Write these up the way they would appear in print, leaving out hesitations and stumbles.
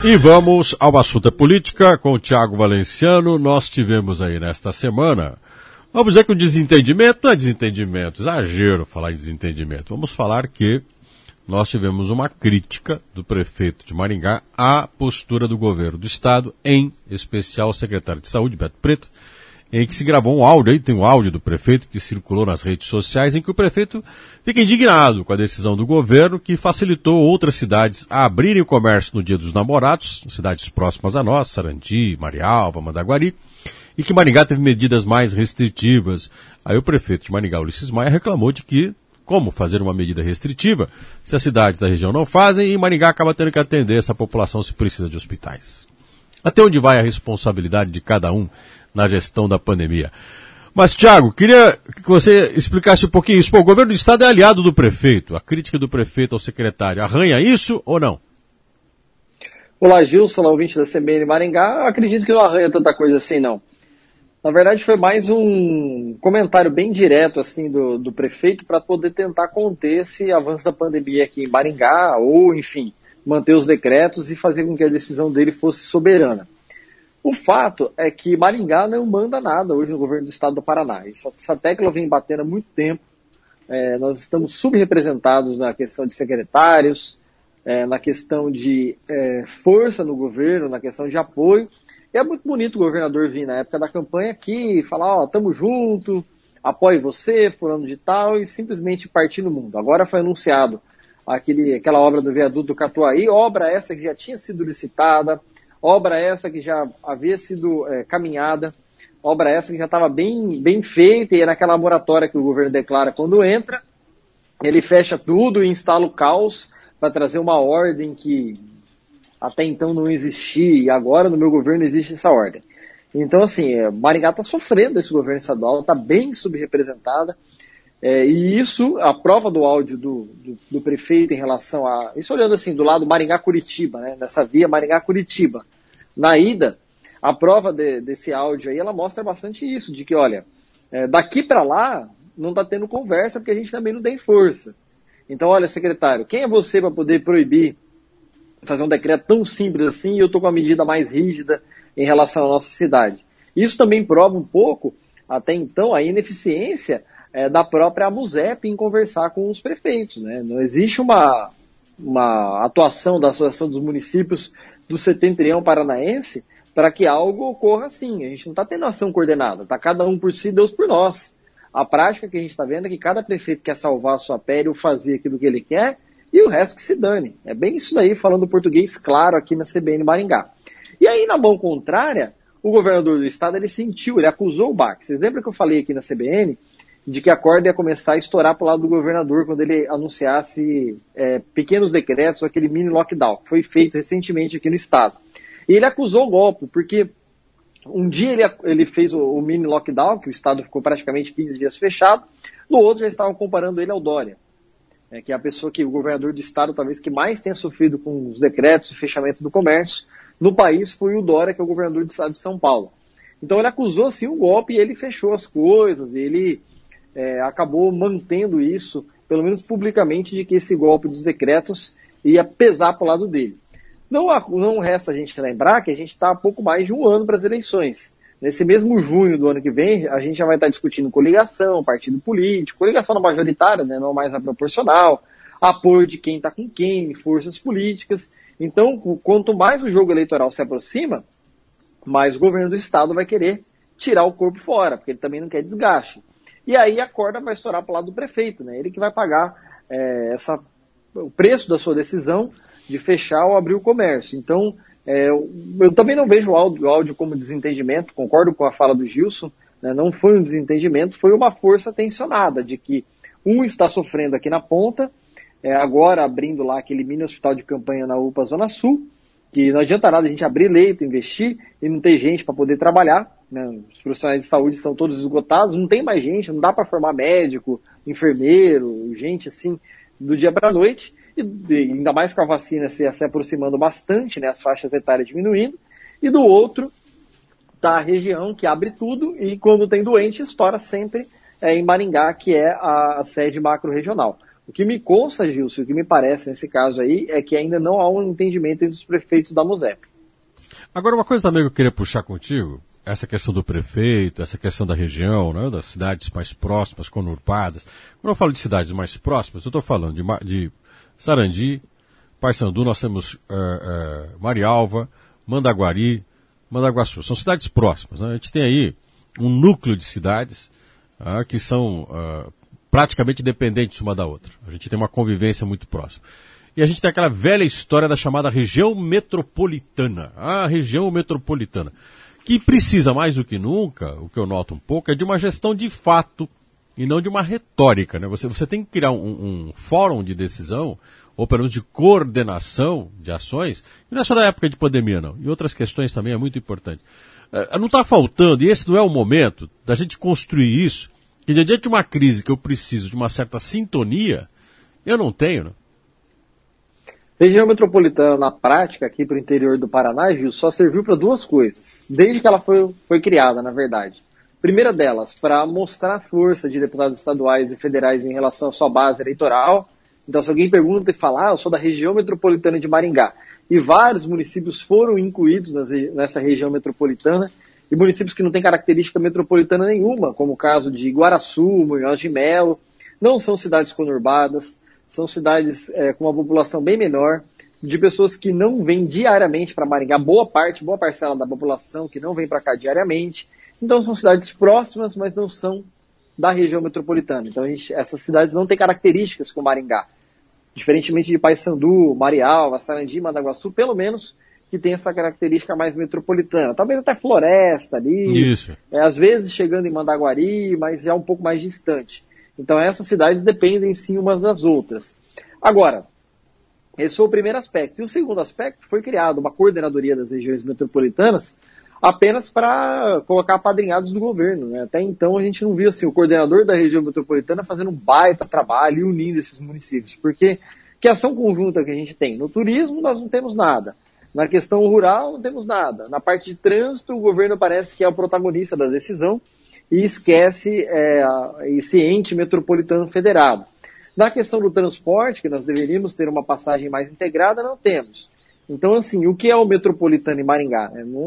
E vamos ao assunto política com o Thiago Valenciano. Nós tivemos aí nesta semana, vamos dizer que o desentendimento não é desentendimento, exagero falar em desentendimento. Vamos falar que nós tivemos uma crítica do prefeito de Maringá à postura do governo do estado, em especial o secretário de saúde, Beto Preto, em que se gravou um áudio, aí tem um áudio do prefeito que circulou nas redes sociais, em que o prefeito fica indignado com a decisão do governo que facilitou outras cidades a abrirem o comércio no Dia dos Namorados, cidades próximas a nós, Sarandi, Marialva, Mandaguari, e que Maringá teve medidas mais restritivas. Aí o prefeito de Maringá, Ulisses Maia, reclamou de que como fazer uma medida restritiva se as cidades da região não fazem e Maringá acaba tendo que atender essa população se precisa de hospitais. Até onde vai a responsabilidade de cada um na gestão da pandemia? Mas, Thiago, queria que você explicasse um pouquinho isso. Pô, o governo do estado é aliado do prefeito. A crítica do prefeito ao secretário arranha isso ou não? Olá, Gilson, olá, ouvinte da CBN Maringá. Eu acredito que não arranha tanta coisa assim, não. Na verdade, foi mais um comentário bem direto assim do prefeito para poder tentar conter esse avanço da pandemia aqui em Maringá, ou, enfim, manter os decretos e fazer com que a decisão dele fosse soberana. O fato é que Maringá não manda nada hoje no governo do estado do Paraná. Essa tecla vem batendo há muito tempo. Nós estamos subrepresentados na questão de secretários, na questão de força no governo, na questão de apoio. E é muito bonito o governador vir na época da campanha aqui e falar, ó, tamo junto, apoie você, fulano de tal, e simplesmente partir no mundo. Agora foi anunciado aquela obra do viaduto do Catuaí, obra essa que já tinha sido licitada, obra essa que já havia sido caminhada, obra essa que já estava bem feita, e é naquela moratória que o governo declara quando entra, ele fecha tudo e instala o caos para trazer uma ordem que até então não existia, e agora no meu governo existe essa ordem. Então, assim, Maringá está sofrendo esse governo estadual, está bem subrepresentada, e isso, a prova do áudio do prefeito em relação a... Isso olhando assim, do lado Maringá-Curitiba, né, nessa via Maringá-Curitiba. Na ida, a prova desse áudio aí, ela mostra bastante isso, de que, olha, daqui para lá não está tendo conversa, porque a gente também não tem força. Então, olha, secretário, quem é você para poder proibir fazer um decreto tão simples assim, e eu estou com uma medida mais rígida em relação à nossa cidade? Isso também prova um pouco, até então, a ineficiência da própria ABUSEP em conversar com os prefeitos, né? Não existe uma atuação da Associação dos Municípios do Setentrião Paranaense para que algo ocorra assim. A gente não está tendo ação coordenada, está cada um por si, Deus por nós. A prática que a gente está vendo é que cada prefeito quer salvar a sua pele ou fazer aquilo que ele quer, e o resto que se dane. É bem isso daí, falando português claro aqui na CBN Maringá. E aí, na mão contrária, o governador do estado, ele acusou o BAC. Vocês lembram que eu falei aqui na CBN de que a corda ia começar a estourar para o lado do governador quando ele anunciasse pequenos decretos, aquele mini lockdown, que foi feito recentemente aqui no estado. E ele acusou o golpe, porque um dia ele fez o mini lockdown, que o estado ficou praticamente 15 dias fechado, no outro já estavam comparando ele ao Dória, que é a pessoa que o governador do estado talvez que mais tenha sofrido com os decretos e fechamento do comércio no país foi o Dória, que é o governador do estado de São Paulo. Então ele acusou sim o golpe e ele fechou as coisas, e ele acabou mantendo isso, pelo menos publicamente, de que esse golpe dos decretos ia pesar para o lado dele. Não resta a gente lembrar que a gente está há pouco mais de um ano para as eleições. Nesse mesmo junho do ano que vem, a gente já vai estar discutindo coligação, partido político, coligação na majoritária, né, não mais na proporcional, apoio de quem está com quem, forças políticas. Então, quanto mais o jogo eleitoral se aproxima, mais o governo do estado vai querer tirar o corpo fora, porque ele também não quer desgaste. E aí a corda vai estourar para o lado do prefeito, né? Ele que vai pagar o preço da sua decisão de fechar ou abrir o comércio. Então, eu também não vejo o áudio como desentendimento, concordo com a fala do Gilson, né? Não foi um desentendimento, foi uma força tensionada, de que um está sofrendo aqui na ponta, agora abrindo lá aquele mini hospital de campanha na UPA Zona Sul, que não adianta nada a gente abrir leito, investir e não ter gente para poder trabalhar, né? Os profissionais de saúde são todos esgotados, não tem mais gente, não dá para formar médico, enfermeiro, gente assim, do dia para a noite, e ainda mais com a vacina se aproximando bastante, né, as faixas etárias diminuindo, e do outro está a região que abre tudo e quando tem doente estoura sempre em Maringá, que é a sede macro-regional. O que me consta, Gilson, o que me parece nesse caso aí, é que ainda não há um entendimento entre os prefeitos da MUSEP. Agora, uma coisa também que eu queria puxar contigo, essa questão do prefeito, essa questão da região, né, das cidades mais próximas, conurbadas. Quando eu falo de cidades mais próximas, eu estou falando de Sarandi, Paysandu, nós temos Marialva, Mandaguari, Mandaguaçu. São cidades próximas. Né? A gente tem aí um núcleo de cidades que são praticamente dependentes uma da outra. A gente tem uma convivência muito próxima. E a gente tem aquela velha história da chamada região metropolitana. A região metropolitana. Que precisa mais do que nunca, o que eu noto um pouco, é de uma gestão de fato e não de uma retórica. Né? Você tem que criar um fórum de decisão, ou pelo menos de coordenação de ações, e não é só na época de pandemia, não. E outras questões também é muito importante. Não está faltando, e esse não é o momento, da gente construir isso, que diante de uma crise que eu preciso de uma certa sintonia, eu não tenho, né? Região metropolitana, na prática, aqui para o interior do Paraná, Gil, só serviu para duas coisas, desde que ela foi criada, na verdade. Primeira delas, para mostrar a força de deputados estaduais e federais em relação à sua base eleitoral. Então, se alguém pergunta e fala, eu sou da região metropolitana de Maringá, e vários municípios foram incluídos nessa região metropolitana, e municípios que não têm característica metropolitana nenhuma, como o caso de Iguaraçu, Munhoz de Melo, não são cidades conurbadas, são cidades com uma população bem menor, de pessoas que não vêm diariamente para Maringá, boa parcela da população que não vem para cá diariamente. Então são cidades próximas, mas não são da região metropolitana. Então essas cidades não têm características como Maringá. Diferentemente de Paysandu, Marialva, Sarandi, Mandaguaçu, pelo menos que tem essa característica mais metropolitana. Talvez até Floresta ali, Isso. Às vezes chegando em Mandaguari, mas já um pouco mais distante. Então essas cidades dependem sim umas das outras. Agora, esse foi o primeiro aspecto. E o segundo aspecto, foi criada uma coordenadoria das regiões metropolitanas apenas para colocar apadrinhados do governo. Né? Até então a gente não viu assim, o coordenador da região metropolitana fazendo um baita trabalho e unindo esses municípios. Porque que ação conjunta que a gente tem? No turismo nós não temos nada. Na questão rural não temos nada. Na parte de trânsito o governo parece que é o protagonista da decisão e esquece esse ente metropolitano federado. Na questão do transporte, que nós deveríamos ter uma passagem mais integrada, não temos. Então, assim, o que é o metropolitano em Maringá?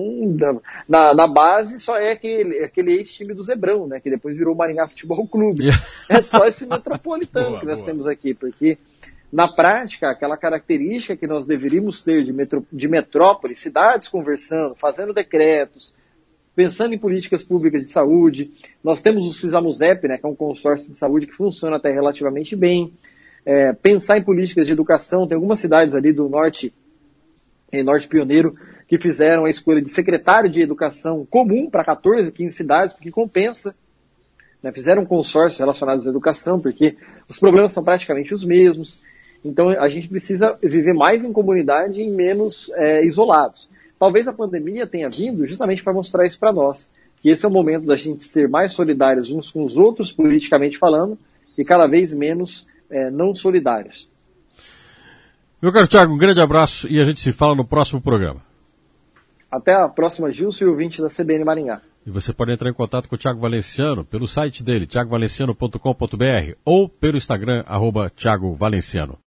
Na base só é aquele ex-time do Zebrão, né, que depois virou o Maringá Futebol Clube. É só esse metropolitano que nós temos aqui, porque na prática, aquela característica que nós deveríamos ter de metrópole, cidades conversando, fazendo decretos, pensando em políticas públicas de saúde. Nós temos o CISAMUSEP, né, que é um consórcio de saúde que funciona até relativamente bem. Pensar em políticas de educação, tem algumas cidades ali do norte pioneiro, que fizeram a escolha de secretário de educação comum para 14, 15 cidades, porque compensa. Né, fizeram consórcios relacionados à educação, porque os problemas são praticamente os mesmos. Então a gente precisa viver mais em comunidade e menos isolados. Talvez a pandemia tenha vindo justamente para mostrar isso para nós, que esse é o momento da gente ser mais solidários uns com os outros, politicamente falando, e cada vez menos não solidários. Meu caro Thiago, um grande abraço e a gente se fala no próximo programa. Até a próxima, Gilson, e ouvinte da CBN Maringá. E você pode entrar em contato com o Thiago Valenciano pelo site dele, thiagovalenciano.com.br ou pelo Instagram, @ThiagoValenciano.